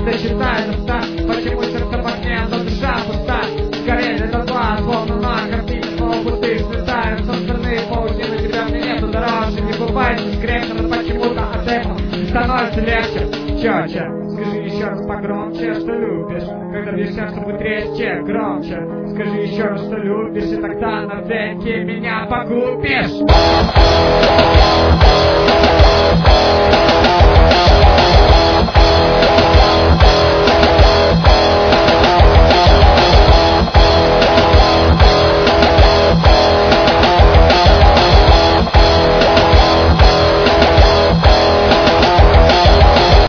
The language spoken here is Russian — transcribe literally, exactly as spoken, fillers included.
досчитай до ста. Почему сердце в огне, но душа пуста? Сгорели дотла, словно на картине, снова пустые слетают со стороны паутины. Тебя мне нету дороже, не бывает скрепно, но почему-то от этого становится легче. Чёче, скажи еще раз погромче, что любишь, когда бьешь сердце будет резче, громче. Скажи еще раз, что любишь, и тогда навеки меня погубишь.